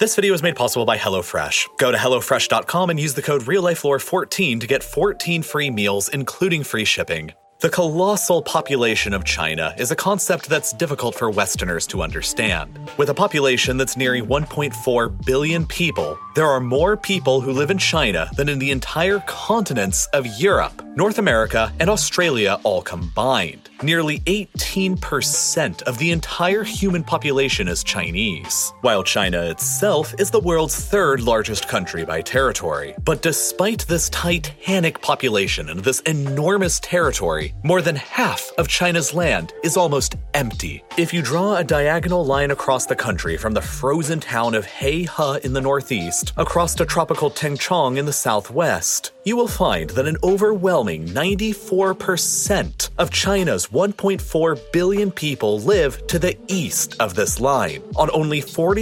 This video is made possible by HelloFresh. Go to HelloFresh.com and use the code RealLifeLore14 to get 14 free meals, including free shipping. The colossal population of China is a concept that's difficult for Westerners to understand. With a population that's nearing 1.4 billion people, there are more people who live in China than in the entire continents of Europe, North America, and Australia all combined. Nearly 18% of the entire human population is Chinese, while China itself is the world's third largest country by territory. But despite this titanic population and this enormous territory, more than half of China's land is almost empty. If you draw a diagonal line across the country from the frozen town of Heihe in the northeast across to tropical Tengchong in the southwest, you will find that an overwhelming 94% of China's 1.4 billion people live to the east of this line, on only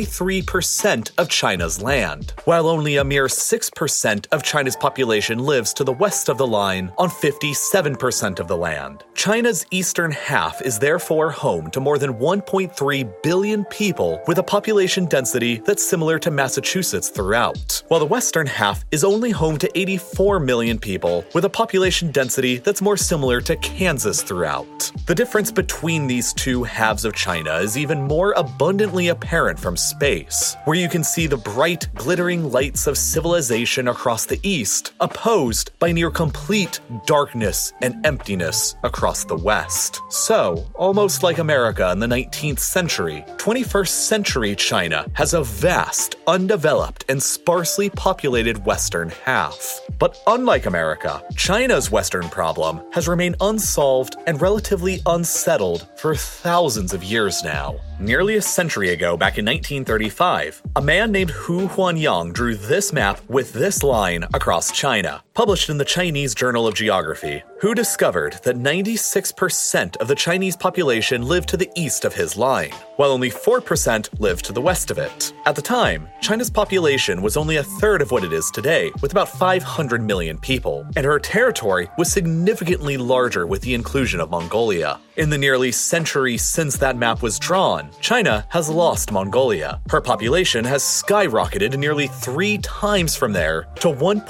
43% of China's land, while only a mere 6% of China's population lives to the west of the line, on 57% of the land. China's eastern half is therefore home to more than 1.3 billion people with a population density that's similar to Massachusetts throughout, while the western half is only home to 84 million people with a population density that's more similar to Kansas throughout. The difference between these two halves of China is even more abundantly apparent from space, where you can see the bright, glittering lights of civilization across the east, opposed by near complete darkness and emptiness across the west. So, almost like America in the 19th century, 21st century China has a vast, undeveloped, and sparsely populated western half. But unlike America, China's western problem has remained unsolved and relatively unsettled for thousands of years now. Nearly a century ago, back in 1935, a man named Hu Huanyang drew this map with this line across China. Published in the Chinese Journal of Geography, Hu discovered that 96% of the Chinese population lived to the east of his line, while only 4% lived to the west of it. At the time, China's population was only a third of what it is today, with about 500 million people, and her territory was significantly larger with the inclusion of Mongolia. In the nearly century since that map was drawn, China has lost Mongolia. Her population has skyrocketed nearly 3 times from there to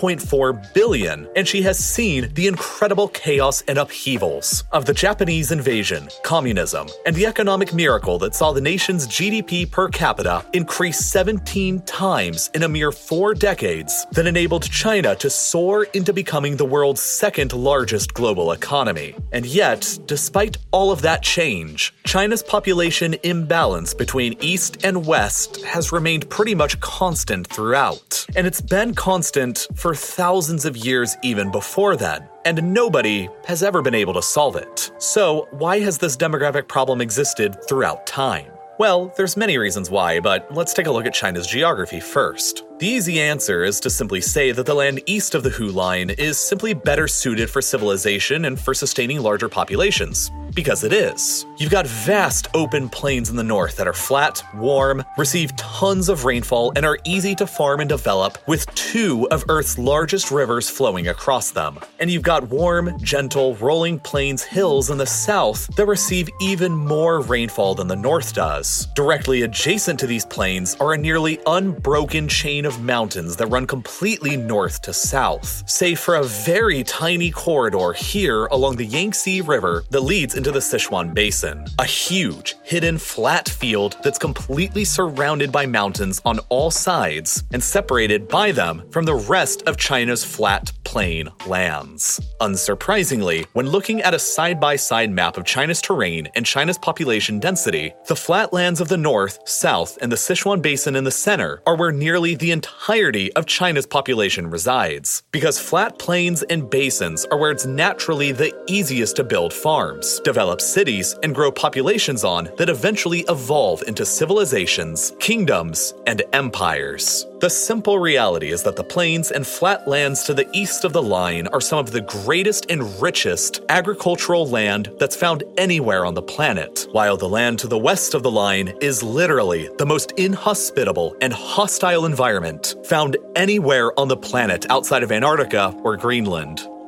1.4 billion, and she has seen the incredible chaos and upheavals of the Japanese invasion, communism, and the economic miracle that saw the nation's GDP per capita increase 17 times in a mere 4 decades that enabled China to soar into becoming the world's second largest global economy. And yet, despite all of that change, China's population imbalance between East and West has remained pretty much constant throughout. And it's been constant for thousands of years even before then, and nobody has ever been able to solve it. So, why has this demographic problem existed throughout time? Well, there's many reasons why, but let's take a look at China's geography first. The easy answer is to simply say that the land east of the Hu Line is simply better suited for civilization and for sustaining larger populations. Because it is. You've got vast open plains in the north that are flat, warm, receive tons of rainfall, and are easy to farm and develop, with 2 of Earth's largest rivers flowing across them. And you've got warm, gentle, rolling plains hills in the south that receive even more rainfall than the north does. Directly adjacent to these plains are a nearly unbroken chain of mountains that run completely north to south, save for a very tiny corridor here along the Yangtze River that leads into the Sichuan Basin, a huge, hidden, flat field that's completely surrounded by mountains on all sides and separated by them from the rest of China's flat, plain lands. Unsurprisingly, when looking at a side-by-side map of China's terrain and China's population density, the flatlands of the north, south, and the Sichuan Basin in the center are where nearly the entirety of China's population resides, because flat plains and basins are where it's naturally the easiest to build farms, develop cities, and grow populations on that eventually evolve into civilizations, kingdoms, and empires. The simple reality is that the plains and flatlands to the east of the line are some of the greatest and richest agricultural land that's found anywhere on the planet, while the land to the west of the line is literally the most inhospitable and hostile environment found anywhere on the planet outside of Antarctica or Greenland.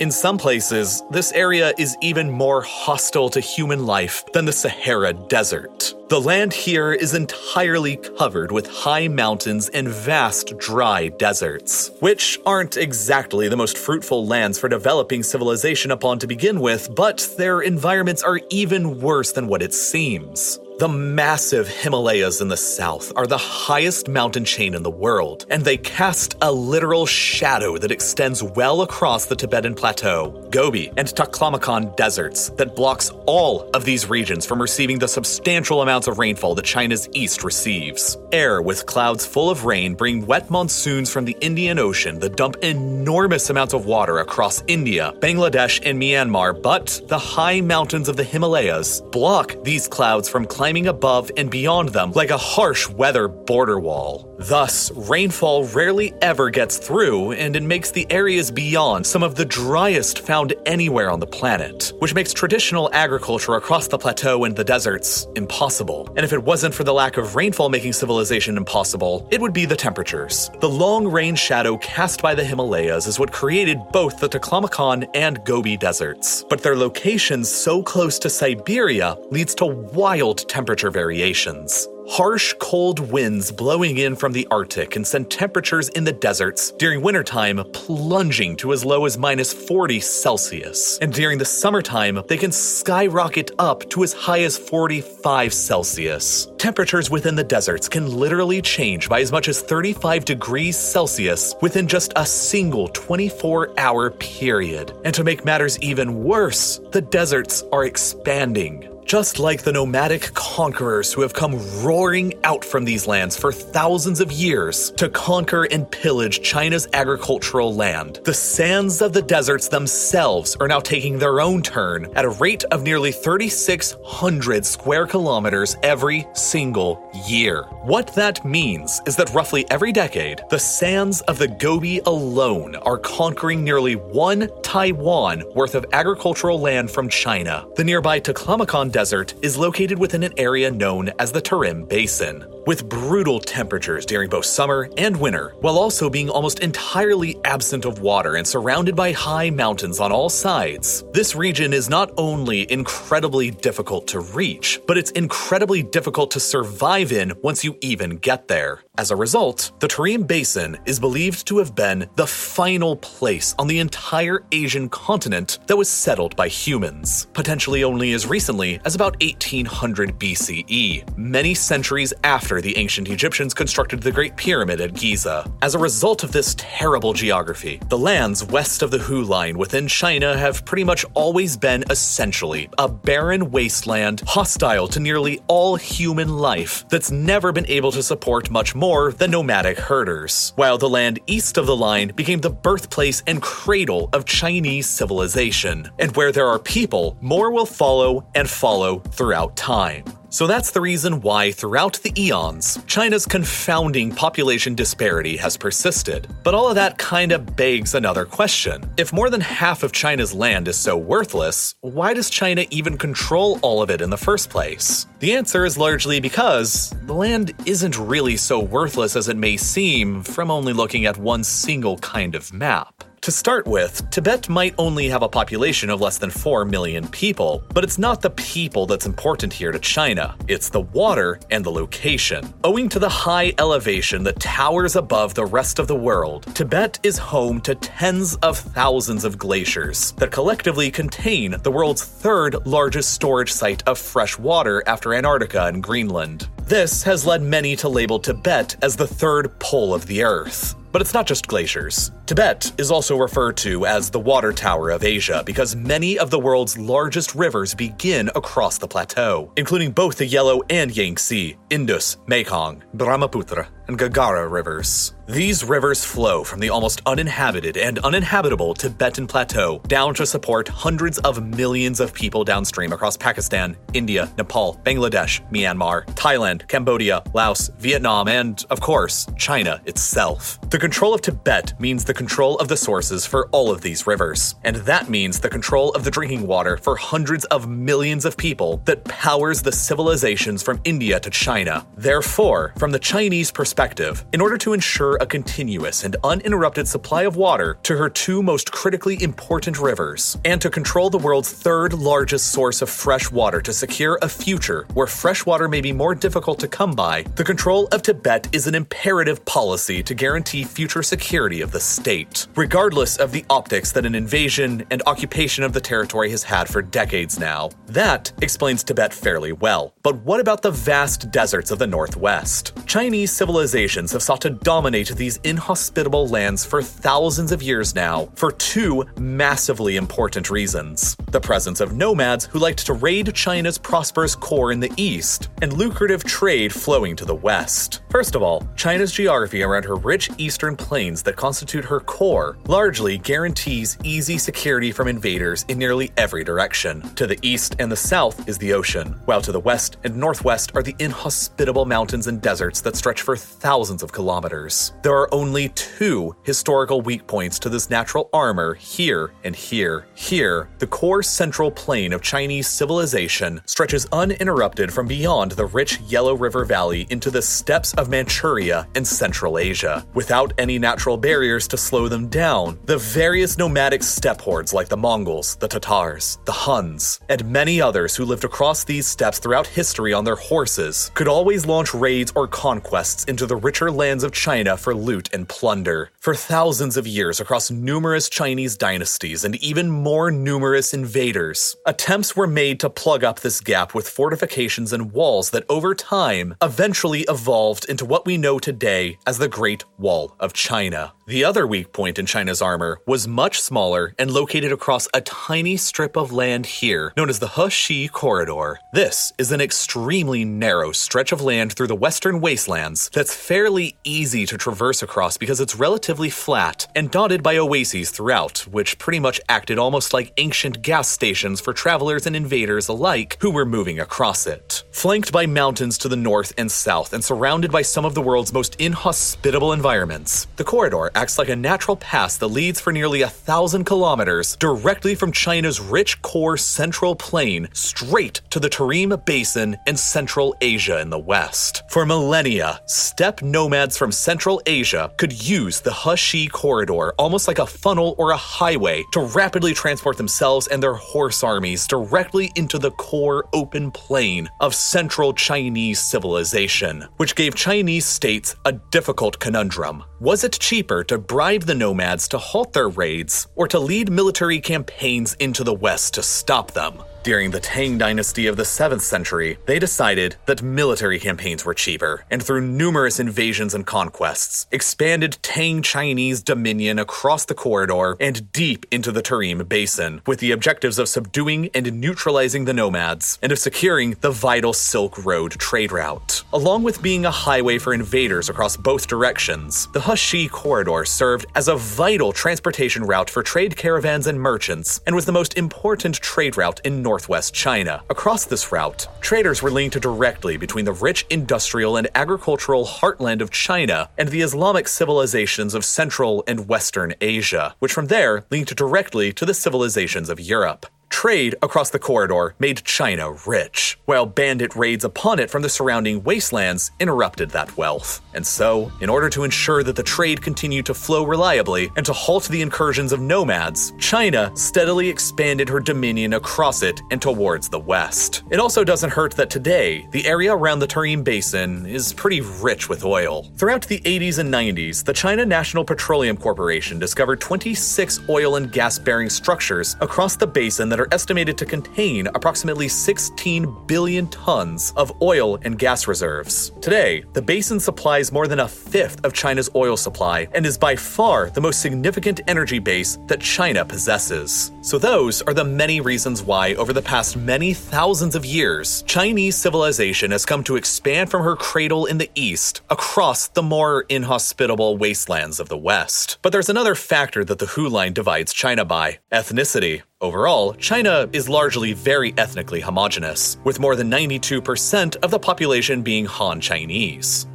In some places, this area is even more hostile to human life than the Sahara Desert. The land here is entirely covered with high mountains and vast dry deserts, which aren't exactly the most fruitful lands for developing civilization upon to begin with, but their environments are even worse than what it seems. The massive Himalayas in the south are the highest mountain chain in the world, and they cast a literal shadow that extends well across the Tibetan Plateau, Gobi, and Taklamakan deserts that blocks all of these regions from receiving the substantial amounts of rainfall that China's east receives. Air with clouds full of rain bring wet monsoons from the Indian Ocean that dump enormous amounts of water across India, Bangladesh, and Myanmar, but the high mountains of the Himalayas block these clouds from climbing above and beyond them like a harsh weather border wall. Thus, rainfall rarely ever gets through, and it makes the areas beyond some of the driest found anywhere on the planet, which makes traditional agriculture across the plateau and the deserts impossible. And if it wasn't for the lack of rainfall making civilization impossible, it would be the temperatures. The long rain shadow cast by the Himalayas is what created both the Taklamakan and Gobi deserts, but their locations so close to Siberia leads to wild temperature variations. Harsh, cold winds blowing in from the Arctic can send temperatures in the deserts during wintertime plunging to as low as -40 Celsius. And during the summertime, they can skyrocket up to as high as 45 Celsius. Temperatures within the deserts can literally change by as much as 35 degrees Celsius within just a single 24-hour period. And to make matters even worse, the deserts are expanding. Just like the nomadic conquerors who have come roaring out from these lands for thousands of years to conquer and pillage China's agricultural land, the sands of the deserts themselves are now taking their own turn at a rate of nearly 3,600 square kilometers every single year. What that means is that roughly every decade, the sands of the Gobi alone are conquering nearly 1 Taiwan worth of agricultural land from China. The nearby Taklamakan Desert is located within an area known as the Tarim Basin, with brutal temperatures during both summer and winter, while also being almost entirely absent of water and surrounded by high mountains on all sides. This region is not only incredibly difficult to reach, but it's incredibly difficult to survive in once you even get there. As a result, the Tarim Basin is believed to have been the final place on the entire Asian continent that was settled by humans, potentially only as recently as about 1800 BCE, many centuries after the ancient Egyptians constructed the Great Pyramid at Giza. As a result of this terrible geography, the lands west of the Hu Line within China have pretty much always been essentially a barren wasteland hostile to nearly all human life that's never been able to support much more than nomadic herders, while the land east of the line became the birthplace and cradle of Chinese civilization. And where there are people, more will follow and follow throughout time. So that's the reason why throughout the eons, China's confounding population disparity has persisted. But all of that kinda begs another question. If more than half of China's land is so worthless, why does China even control all of it in the first place? The answer is largely because the land isn't really so worthless as it may seem from only looking at one single kind of map. To start with, Tibet might only have a population of less than 4 million people, but it's not the people that's important here to China. It's the water and the location. Owing to the high elevation that towers above the rest of the world, Tibet is home to tens of thousands of glaciers that collectively contain the world's third largest storage site of fresh water after Antarctica and Greenland. This has led many to label Tibet as the third pole of the Earth. But it's not just glaciers. Tibet is also referred to as the water tower of Asia because many of the world's largest rivers begin across the plateau, including both the Yellow and Yangtze, Indus, Mekong, Brahmaputra, and Gangara rivers. These rivers flow from the almost uninhabited and uninhabitable Tibetan plateau down to support hundreds of millions of people downstream across Pakistan, India, Nepal, Bangladesh, Myanmar, Thailand, Cambodia, Laos, Vietnam, and, of course, China itself. The control of Tibet means the control of the sources for all of these rivers. And that means the control of the drinking water for hundreds of millions of people that powers the civilizations from India to China. Therefore, from the Chinese perspective, in order to ensure a continuous and uninterrupted supply of water to her two most critically important rivers, and to control the world's third largest source of fresh water to secure a future where fresh water may be more difficult to come by, the control of Tibet is an imperative policy to guarantee future security of the state, regardless of the optics that an invasion and occupation of the territory has had for decades now. That explains Tibet fairly well. But what about the vast deserts of the Northwest? Chinese civilizations have sought to dominate these inhospitable lands for thousands of years now for two massively important reasons: the presence of nomads who liked to raid China's prosperous core in the east, and lucrative trade flowing to the west. First of all, China's geography around her rich eastern plains that constitute her core largely guarantees easy security from invaders in nearly every direction. To the east and the south is the ocean, while to the west and northwest are the inhospitable mountains and deserts that stretch for thousands of kilometers. There are only two historical weak points to this natural armor here and here. Here, the core central plain of Chinese civilization stretches uninterrupted from beyond the rich Yellow River Valley into the steppes of Manchuria and Central Asia. Without any natural barriers to slow them down, the various nomadic steppe hordes like the Mongols, the Tatars, the Huns, and many others who lived across these steppes throughout history on their horses could always launch raids or conquests into the richer lands of China for loot and plunder. For thousands of years across numerous Chinese dynasties and even more numerous invaders, attempts were made to plug up this gap with fortifications and walls that over time eventually evolved into what we know today as the Great Wall of China. The other weak point in China's armor was much smaller and located across a tiny strip of land here known as the He Corridor. This is an extremely narrow stretch of land through the western wastelands that's fairly easy to traverse across because it's relatively flat and dotted by oases throughout, which pretty much acted almost like ancient gas stations for travelers and invaders alike who were moving across it. Flanked by mountains to the north and south and surrounded by some of the world's most inhospitable environments, the corridor acts like a natural pass that leads for nearly 1,000 kilometers directly from China's rich core central plain straight to the Tarim Basin and Central Asia in the west. For millennia, steppe nomads from Central Asia could use the He Corridor almost like a funnel or a highway to rapidly transport themselves and their horse armies directly into the core open plain of central Chinese civilization, which gave Chinese states a difficult conundrum. Was it cheaper to bribe the nomads to halt their raids, or to lead military campaigns into the west to stop them? During the Tang dynasty of the 7th century, they decided that military campaigns were cheaper, and through numerous invasions and conquests, expanded Tang Chinese dominion across the corridor and deep into the Tarim Basin, with the objectives of subduing and neutralizing the nomads, and of securing the vital Silk Road trade route. Along with being a highway for invaders across both directions, the He Corridor served as a vital transportation route for trade caravans and merchants, and was the most important trade route in northwest China. Across this route, traders were linked directly between the rich industrial and agricultural heartland of China and the Islamic civilizations of Central and Western Asia, which from there linked directly to the civilizations of Europe. Trade across the corridor made China rich, while bandit raids upon it from the surrounding wastelands interrupted that wealth. And so, in order to ensure that the trade continued to flow reliably and to halt the incursions of nomads, China steadily expanded her dominion across it and towards the west. It also doesn't hurt that today, the area around the Tarim Basin is pretty rich with oil. Throughout the 80s and 90s, the China National Petroleum Corporation discovered 26 oil and gas-bearing structures across the basin that are estimated to contain approximately 16 billion tons of oil and gas reserves. Today, the basin supplies more than a fifth of China's oil supply and is by far the most significant energy base that China possesses. So those are the many reasons why, over the past many thousands of years, Chinese civilization has come to expand from her cradle in the east across the more inhospitable wastelands of the west. But there's another factor that the Hu Line divides China by: ethnicity. Overall, China is largely very ethnically homogenous, with more than 92% of the population being Han Chinese.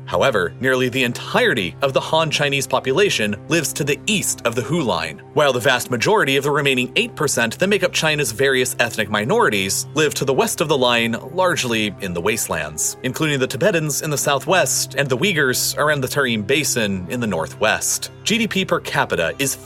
However, nearly the entirety of the Han Chinese population lives to the east of the Hu Line, while the vast majority of the remaining 8% that make up China's various ethnic minorities live to the west of the line, largely in the wastelands, including the Tibetans in the southwest and the Uyghurs around the Tarim Basin in the northwest. GDP per capita is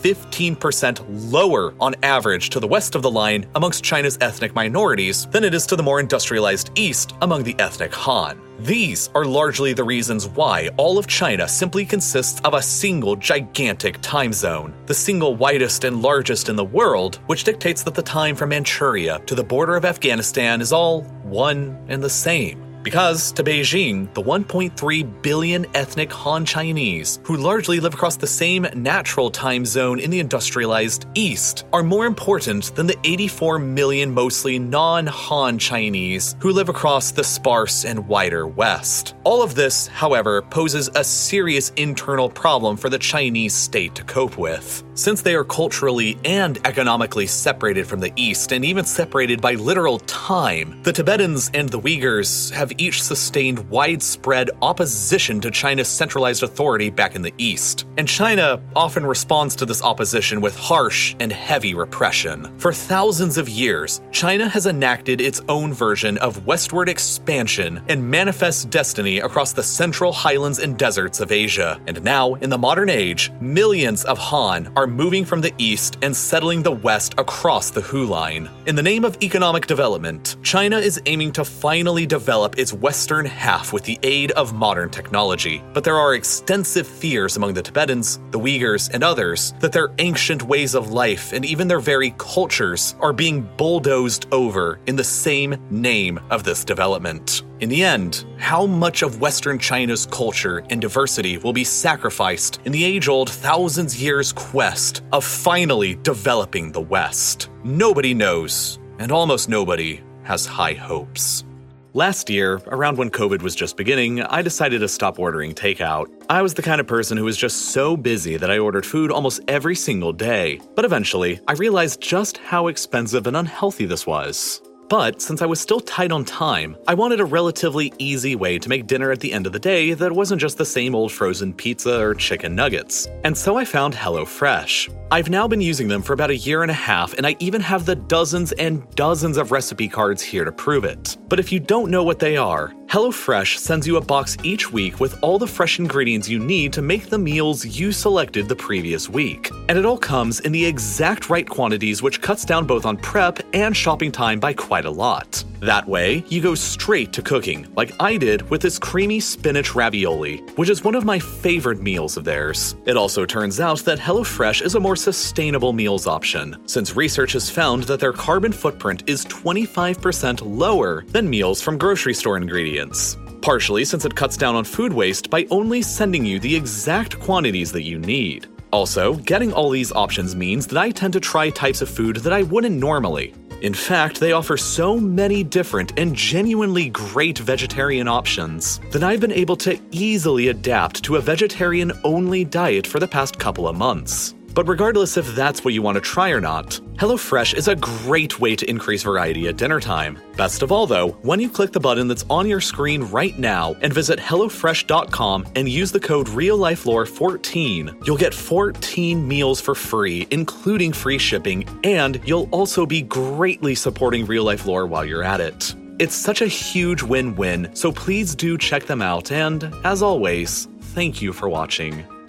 15% lower on average to the west of the line amongst China's ethnic minorities than it is to the more industrialized east among the ethnic Han. These are largely the reasons why all of China simply consists of a single gigantic time zone, the single widest and largest in the world, which dictates that the time from Manchuria to the border of Afghanistan is all one and the same. Because, to Beijing, the 1.3 billion ethnic Han Chinese, who largely live across the same natural time zone in the industrialized East, are more important than the 84 million mostly non-Han Chinese who live across the sparse and wider West. All of this, however, poses a serious internal problem for the Chinese state to cope with. Since they are culturally and economically separated from the East, and even separated by literal time, the Tibetans and the Uyghurs have each sustained widespread opposition to China's centralized authority back in the East. And China often responds to this opposition with harsh and heavy repression. For thousands of years, China has enacted its own version of westward expansion and manifest destiny across the central highlands and deserts of Asia. And now, in the modern age, millions of Han are moving from the East and settling the West across the Hu Line. In the name of economic development, China is aiming to finally develop its western half with the aid of modern technology. But there are extensive fears among the Tibetans, the Uyghurs, and others that their ancient ways of life and even their very cultures are being bulldozed over in the same name of this development. In the end, how much of Western China's culture and diversity will be sacrificed in the age-old thousands-years quest of finally developing the West? Nobody knows, and almost nobody has high hopes. Last year, around when COVID was just beginning, I decided to stop ordering takeout. I was the kind of person who was just so busy that I ordered food almost every single day. But eventually, I realized just how expensive and unhealthy this was. But since I was still tight on time, I wanted a relatively easy way to make dinner at the end of the day that wasn't just the same old frozen pizza or chicken nuggets. And so I found HelloFresh. I've now been using them for about a year and a half, and I even have the dozens and dozens of recipe cards here to prove it. But if you don't know what they are, HelloFresh sends you a box each week with all the fresh ingredients you need to make the meals you selected the previous week. And it all comes in the exact right quantities, which cuts down both on prep and shopping time by quite a lot. That way, you go straight to cooking, like I did with this creamy spinach ravioli, which is one of my favorite meals of theirs. It also turns out that HelloFresh is a more sustainable meals option, since research has found that their carbon footprint is 25% lower than meals from grocery store ingredients. Partially since it cuts down on food waste by only sending you the exact quantities that you need. Also, getting all these options means that I tend to try types of food that I wouldn't normally. In fact, they offer so many different and genuinely great vegetarian options that I've been able to easily adapt to a vegetarian-only diet for the past couple of months. But regardless if that's what you want to try or not, HelloFresh is a great way to increase variety at dinner time. Best of all though, when you click the button that's on your screen right now and visit HelloFresh.com and use the code RealLifeLore14, you'll get 14 meals for free, including free shipping, and you'll also be greatly supporting Real Life Lore while you're at it. It's such a huge win-win, so please do check them out, and as always, thank you for watching.